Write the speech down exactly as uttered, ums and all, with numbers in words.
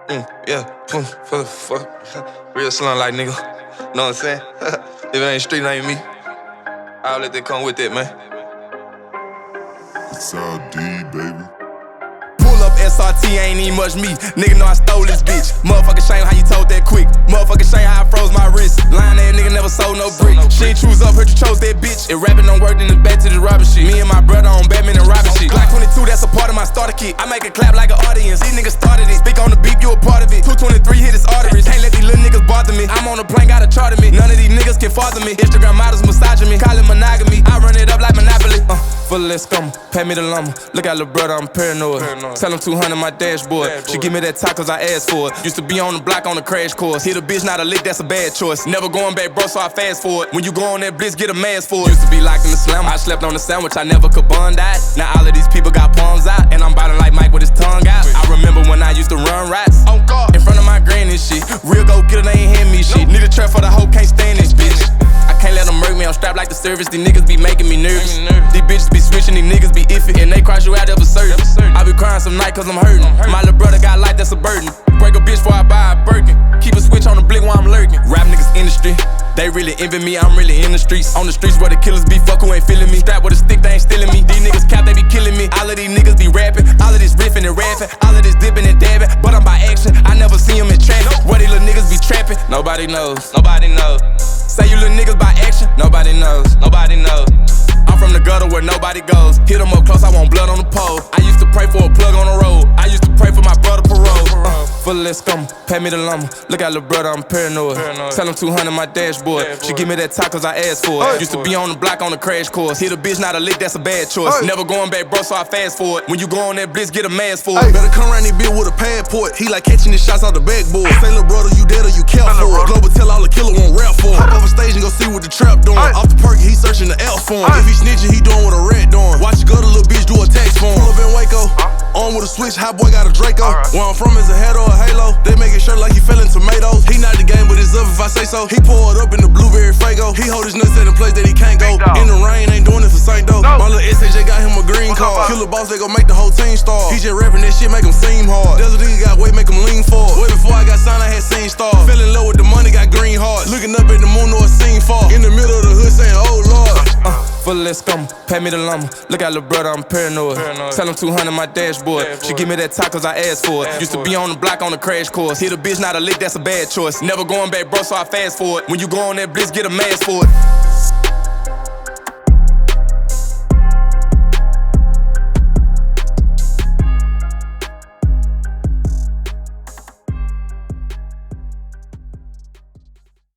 Mm, yeah, boom, for the fuck. Real slum like nigga. Know what I'm saying? If it ain't street, it ain't me. I'll let that come with it, man. It's all D, baby. Pull up S R T, ain't even much me. Nigga know I stole this bitch. Motherfucking shame how you told that quick. Motherfucking shame how I froze my wrist. Lying that nigga never sold no brick. She ain't choose up, heard you chose that bitch. If rapping don't work, then it's back to the robbing shit. Me and my brother on Batman and robbing shit. Glock twenty-two, that's a part of my starter kit. I make it clap like an audience. These niggas started it. Speak on the beat, you a part of it. two twenty-three hit his arteries. Can't let these little niggas bother me. I'm on the plane, got a chart of me. None of these niggas can father me. Instagram models massaging me. Call it monogamy. I run it up like Monopoly. Uh, full of that scum, pay me the lumber. Look at little brother, I'm paranoid. paranoid. Tell him two hundred my dashboard. dashboard. She give me that top cause I asked for it. Used to be on the block on the crash course. Hit a bitch, not a lick, that's a bad choice. Never going back, bro, so I fast forward. When you go on that blitz, get a mask for it. Used to be locked in the slam. I slept on the sandwich, I never could bond out. Now all of these people got palms out, and I'm biting like Mike with his tongue out. I remember when I used to run rats in front of my granny and shit. Real go getter, they ain't hand me shit. Need a trap for the hoe, can't stand this bitch. I can't let them murk me, I'm strapped like the service. These niggas be making me nervous. These bitches be switching, these niggas be iffy, and they cross you out of a service. I be crying some night cause I'm hurting. My little brother got life that's a burden. Break a bitch before I buy a Birkin. Keep a switch on the blick while I'm lurking. Rap niggas industry, they really envy me, I'm really in the streets. On the streets where the killers be fuck who ain't feeling me. Strap with a stick, they ain't stealing me. These niggas cap, they be killing me. All of these niggas be rapping, all of this riffing and rapping, all of this dipping and dabbing. But I'm by action, I never see them in traffic. Where these little niggas be trapping, nobody knows. Nobody knows. Say you little niggas by action, nobody knows. Nobody knows. I'm from the gutter where nobody goes. Hit them up close, I want blood on the pole. I used to pray for a plug on the road. I used to pray for my brother parole. Uh, full of that scum, pay me the lumber. Look at little brother, I'm paranoid. paranoid. Tell him two hundred my dashboard. dashboard. She give me that top cause I asked for it. Hey. Used to be on the block on the crash course. Hit a bitch, not a lick, that's a bad choice. Hey. Never going back, bro, so I fast forward. When you go on that blitz, get a mask for it. Hey. Better come around this bitch with a passport. He like catching the shots out the backboard. Say little brother, you dead or you care for it. Global tell all the killer won't rap for it. Hop off a stage and go see what the trap doing. Hey. Off the perk, he searching the L for him. Hey. If he snitching, he doing what a rat doing. Watch you go to little bitch do a tax for him. Pull up in Waco, huh? On with a switch, hot boy got a Draco. Right. Where I'm from is a head or a halo. They make it sure like he fellin' tomatoes. He not the game, but it's up if I say so. He poured up in the blueberry Fago. He hold his nuts at a place that he can't go. In the rain, ain't doing it for Saint Doe. No. My little S A J got him a green card. Killer boss, they gon' make the whole team star. He just rapping that shit, make him seem hard. Desert nigga got weight, make him lean forward. Way before I got signed, I had seen stars. Fell in love with the money, got green hearts. Looking up at the moon, know a scene fall. In the middle of the hood saying, oh Lord. Uh, full of that scum, pay me the lumber. Look at little brother, I'm paranoid. paranoid. Tell him two hundred my dashboard. dashboard. She give me that top cause I asked for it. Used to be on the block on the crash course. Hit a bitch, not a lick, that's a bad choice. Never going back, bro, so I fast forward. When you go on that blitz, get a mask for it.